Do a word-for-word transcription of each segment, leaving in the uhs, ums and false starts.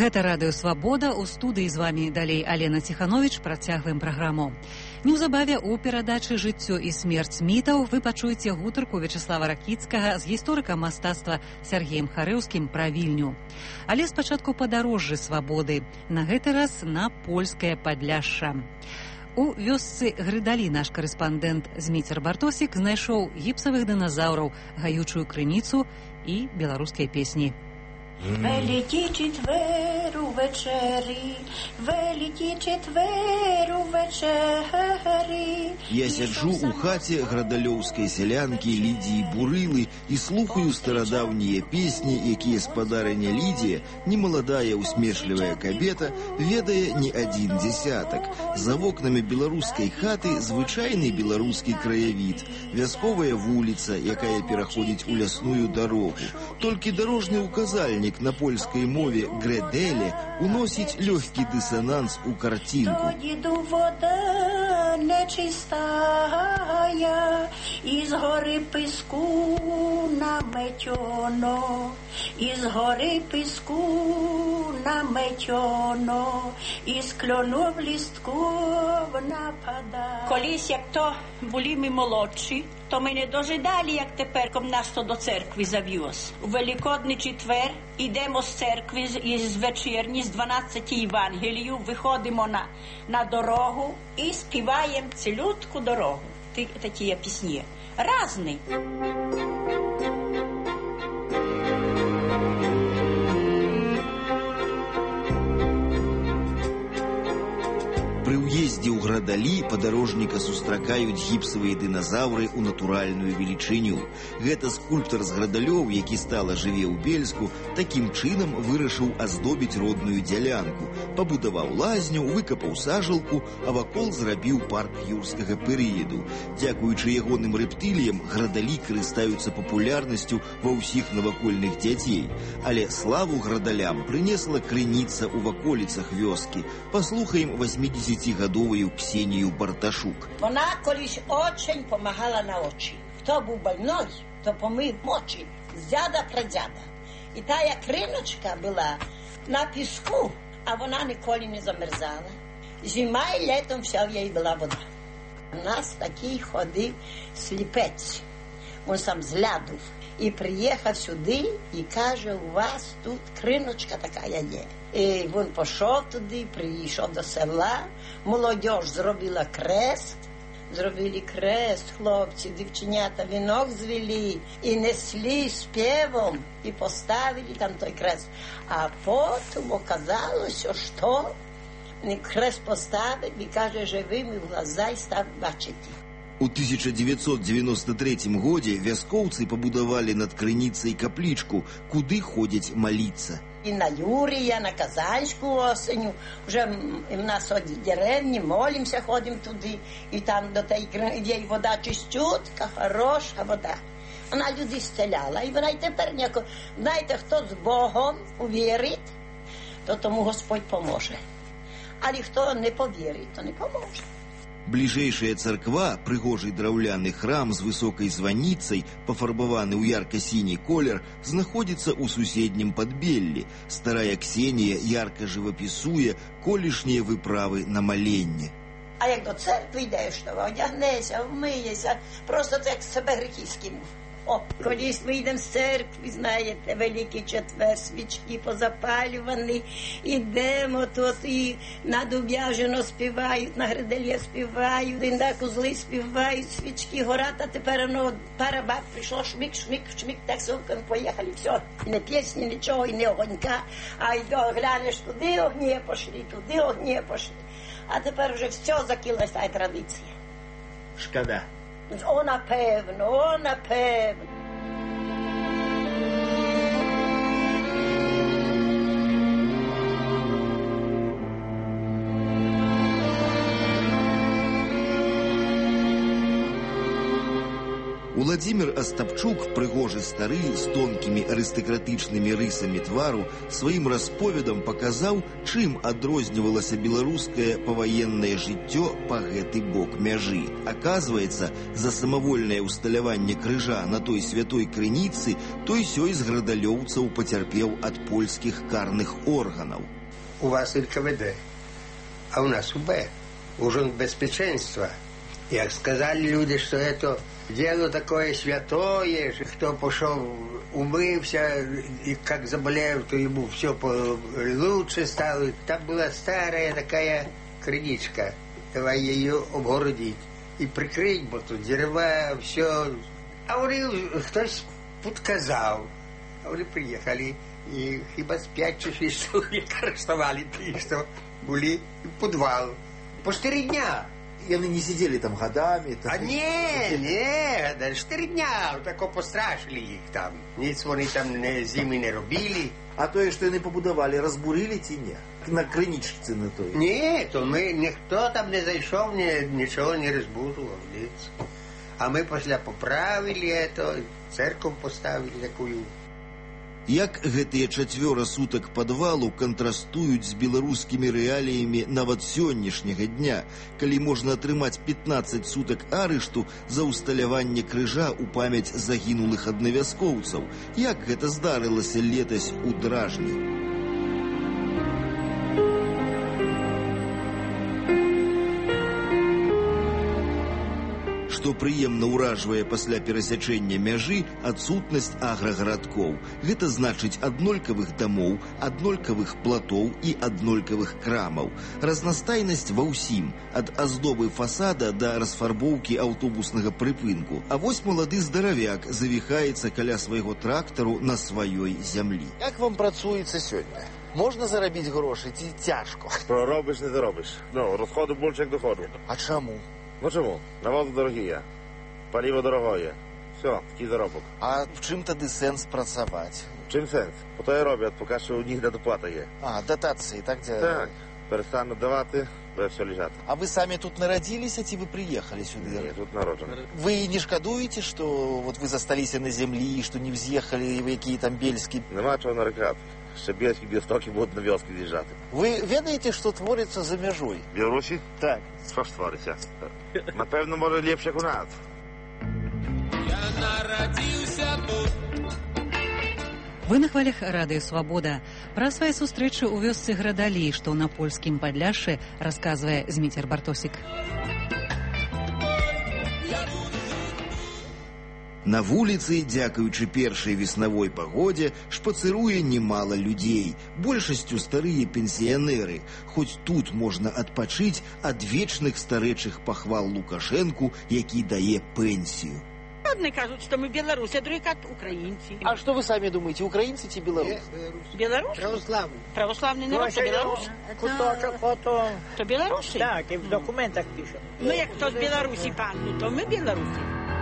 Гэта радыё «Свабода». У студыі з вамі далей Алена Ціхановіч. Працягваем праграму. Неўзабаве ў перадачы «Жыццё і смерць мітаў» вы пачуеце гутарку Вячеслава Ракіцкага з гісторыкам мастацтва Сергеем Харэўскім пра Вільню. Але спачатку падарожжы свабоды. На гэты раз на польскае Падляшша. У вёсцы Грыдалі наш карэспандэнт Зміцер Бартосік знайшоў гіпсавых дыназаўраў, гаючую крыніцу і беларускія песні. Великі четверу вечері, великі четверу вечері. Я сяджу у хаце градалёўскай сялянкі Лідіі Бурылы і слухаю старадаўнія песні, якія спадарыня Лідія, немаладая усмешлівая кабета, ведае не адзін дзесятак. За вокнамі беларускай хаты звычайны беларускі краявід, вясковая вуліца, якая пераходзіць у лясную дарогу. Толькі дарожны указальнік на польскай мове «грэдэле» уносіць лёгкі дысананс у карцінку. Вода нечистая, із гори піску наметьоно, із гори піску наметьоно, із кльонов лістков нападає. Колись, як то були ми молодші, то ми не дожидали, як тепер, ком нас то до церкви завіз. У Великодний четвер ідемо з церкви, із вечірні, з дванадцяти Євангелію, виходимо на, на дорогу і співаємо цілютку дорогу. Ті, такі пісні. Разні. Пры ўездзе ў Градалі падарожніка сустракаюць гіпсавыя дыназаўры ў натуральную велічыню. Гэта скульптар з Градалёў, які стала жыве ў Бельску, такім чынам вырашыў аздобіць родную дзялянку. Пабудаваў лазню, выкапаў сажалку, а вакол зрабіў парк юрскага перыяду. Дзякуючы ягоным рэптыліям, Градалі карыстаюцца папулярнасцю ва ўсіх навакольных дзяцей. Але славу градалям прынесла крыніца ў ваколіцах вёскі. Паслухаем восьмидесятигодовую Ксенію Барташук. Вона колись очень помагала на очі. Хто був больной, то помив очі з дяда прадяда. І тая криночка була на піску, а вона ніколи не замерзала. Зима і літом вся в їй була вода. У нас такий ходив сліпець. Він сам з ляду. І приїхав сюди і каже, у вас тут криночка така є. І він пішов туди, прийшов до села, молодь зробила крест, зробили крест, хлопці, дівченята вінок звели і несли співом і поставили там той крест. А потім оказалося, що крест поставив і каже, живими в глаза і став бачити. У тысяча девятьсот девяносто третьем годзе вяскоўцы пабудавалі над крыніцай каплічку, куды ходзяць маліцца. І на Юрія, на Казанську осеню, вже в нас от деревні, молимося, ходимо туди, і там до тієї кринки вода чистютка, хороша вода. Вона людей зціляла, і вона й тепер ніяко, знаєте, хто з Богом увірить, то тому Господь поможе. Але хто не повірить, то не поможе. Бліжэйшая царква, прыгожы драўляны храм з высокай званіцай, пафарбаваны ў ярка-сіні колер, знаходзіцца ў суседнім Падбеллі. Старая Ксенія ярка жывапісуе колішнія выправы на маленне. А як до церкви йдеш, то одягнешся, вмиєшся, просто так себе гріхи скинув. О, колись ми йдемо з церкви, знаєте, Великий четвер, свічки позапалювані, ідемо тут і на Дуб'яжино співають, на Гридельє співають, і на Козли співають, свічки горять, а тепер воно пара баб прийшло, шмик, шмик, шмик, так совком поїхали, все. І не пісні, нічого, і не огонька, а й глянеш, туди огні пошли, туди огні пошли. А тепер вже все закилась та традиція. Шкода. О, напевно, о, напевно. Уладзімір Астапчук, прыгожы стары з тонкімі арыстакратычнымі рысамі твару, сваім расповедам паказаў, чым адрознівалася беларускае паваеннае жыццё па гэты бок мяжы. Аказваецца, за самавольнае ўсталяванне крыжа на той святой крыніцы той сёй з градалёўцаў пацярпеў ад польскіх карных органаў. У вас эн ка вэ дэ, а у нас у бэ. Ужин безпеченства. Як сказали люди, что это дело такое святое, кто пошел, умылся, и как заболел, то ему все лучше стало. Там была старая такая крыничка. Давай ее обгородить и прикрыть, бо тут дерева, все. А вони хтось подказал. А вони приехали, и хіба з п'ять чи шість чоловік арештували ті, що були в підвал. По четыре дня. И они не сидели там годами? А не, не, да четыре дня, тако пострашили их там. Ніц вони там не, зими не робили. А то, что они побудовали, разбурили ті ні? На криничці на той? Ні, то ми, ніхто там не зайшов, ні, нічого не розбудував, ніц. А ми після поправили это, церковь поставили такую. Як гэтыя чацвёра сутак падвалу кантрастуюць з беларускімі рэаліямі нават сённяшняга дня, калі можна атрымаць пятнаццаць сутак арышту за ўсталяванне крыжа ў памяць загінулых аднавяскоўцаў. Як гэта здарылася летась у Дражні? Што прыемна ўражвае пасля перасячэння мяжы адсутнасць аграгарадкоў. Гэта значыць аднолькавых дамоў, аднолькавых платоў і аднолькавых крамаў. Разнастайнасць ва ўсім, ад аздобы фасада да расфарбоўкі аўтобуснага прыпынку. А вось малады здаравяк завіхаецца каля свайго трактару на сваёй зямлі. Як вам працуецца сёння? Можна зарабіць грошы ці цяжко? Проробиш, не заробиш. Ну, розходу більше, як доходу. А чаму? Ну чому? Навози дорогі, паліво дорогое. Все, такий заробок. А в чим тоді сенс працювати? Чим сенс? По то і роблять, поки що у них недоплата є. А, дотації, так? Де... Так, перестануть давати, буде все лежати. А ви самі тут народилися, чи ви приїхали сюди? Ні, тут народжений. Ви не шкодуєте, що вот ви засталися на землі, що не вз'їхали в які там бельські? Нема чого нарекати. Ще бельські білостоки будуть на вёски з'їжджати. Ви ведаєте, що твориться за межою? В Білорусі? Так. Що ж твориться? Напевно, може, ліпше, як у нас. Я народився тут. Вы на хвалях радыё «Свабода». Пра свае сустрэчы ў вёсцы Градалі, што на польскім Падляшшы, расказвае Зміцер Бартосік. На вуліцы, дзякуючы першай веснавой пагодзе, шпацыруе немала людзей, большасцю старыя пенсіянеры. Хоць тут можна адпачыць ад вечных старэчых пахвал Лукашэнку, які дае пенсію. Одни кажуть, що ми білоруси, а другі кажуть українці. А що ви самі думаєте, українці чи білоруси? Білоруси? Православні. Православний народ, то білоруси. Куточок фото. То білоруси? Так, і в документах пише. Ну, як хто з Білорусі пан, то ми білоруси.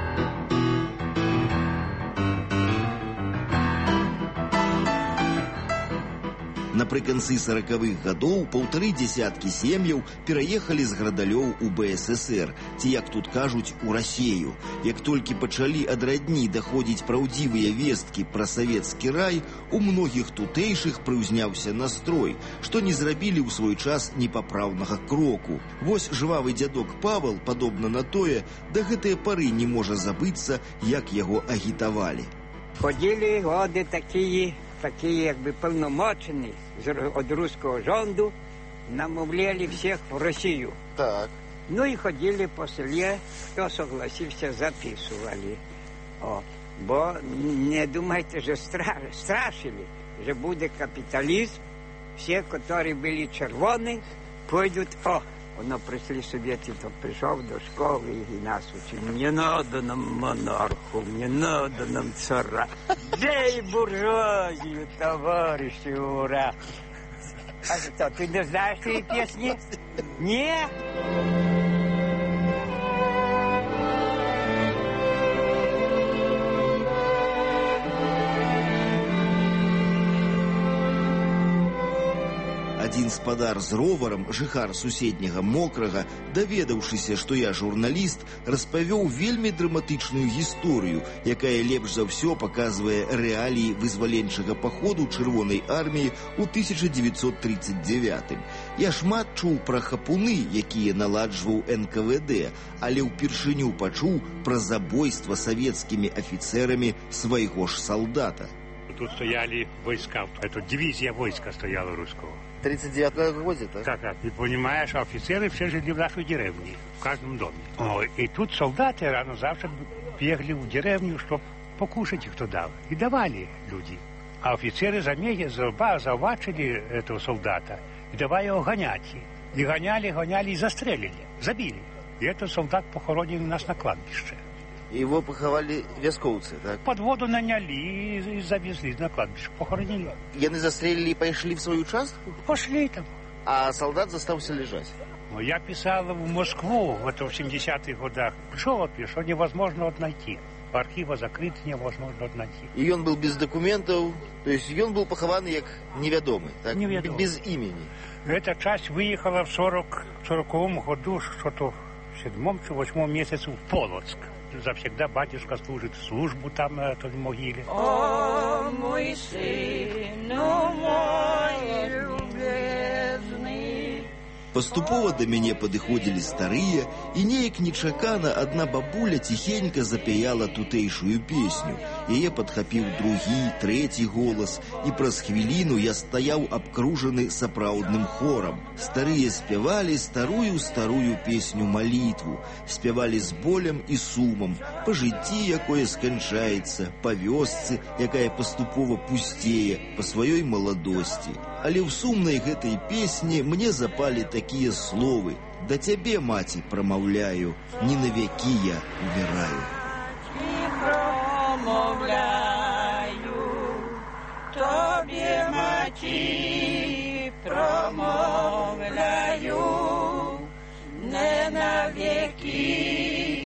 Напрыканцы саракавых гадоў паўтары дзесяткі сем'яў пераехалі з градалёў у бэ эс эсэр, ці, як тут кажуць, у Расею. Як толькі пачалі ад радні даходзіць праўдзівыя весткі пра савецкі рай, у многіх тутэйшых прыўзняўся настрой, што не зрабілі ў свой час непапраўнага кроку. Вось жвавы дзядок Павел, падобна на тое, да гэтыя пары не можа забыцца, як яго агітавалі. Ходили годи такі, такі якби повномочені від руського rządu, намовляли всіх в Росію. Так. Ну і ходили по селі, хто согласився, записували. О, бо не думайте, що стра... страшили, що буде капіталізм, всі, які були червоні, пойдуть, о, воно прийшли совєти, то прийшов до школи і нас учив. Не надо нам монарху, не надо нам цара. Дай буржуазію, товариші, ура! А що, ти не знаєш цієї пісні? Ні? Адзін з гаспадар з роварам, жыхар суседняга Мокрага, даведаўшыся, што я журналіст, распавёў вельмі драматычную гісторыю, якая лепш за ўсё паказвае рэаліі вызваленчага паходу чырвонай арміі ў тысяча дзевяцьсот тридцать девятым. Я шмат чуў пра хапуны, якія наладжваў эн ка вэ дэ, але ўпершыню пачуў пра забойства савецкімі афіцэрамі свайго ж солдата. Тут стояли войска, это дивизия войска стояла русского. В тридцать девятом году, так? Как, как? И понимаешь, офицеры все жили в нашей деревне, в каждом доме. О, и тут солдаты рано завтра бегали в деревню, чтобы покушать их туда. И давали люди. А офицеры заметили, завачили этого солдата и давай его гонять. И гоняли, гоняли и застрелили, забили. И этот солдат похоронен у нас на кладбище. Его поховали вяскоўцы, так? Под воду наняли и, и завезли на кладбище, похоронили. Яны застрелили и пошли в свою участку? Пошли там. А солдат застался лежать? Ну, я писал в Москву в это в семидесятых годах. Что вот пишешь, что невозможно вот найти. Архива закрыты, невозможно вот найти. И он был без документов, то есть он был похован как неведомый, так? Неведомый. Без имени. Эта часть выехала в сороковом году, что-то в седьмом, восьмом месяце в Полоцк. Завсегда батюшка служит службу там на той могиле. О, мой сыну мой любезный. Паступова да мяне падыходзілі старыя, і неяк нечакана адна бабуля ціхенька запяяла тутэйшую песню. Яе падхапіў другі, трэці голас, і праз хвіліну я стаяў абкружаны сапраўдным хорам. Старыя спявалі старую-старую песню малітву, спявалі з болем і сумам, па жыцці, якое сканчаецца, па вёсцы, якая паступова пусцее, па сваёй маладосці. Але ў сумнай гэтай песні мне запалі такія словы: «Да цябе, маці, прамаўляю, не на вякі я умираю». Промовляю, тобі, маті, промовляю.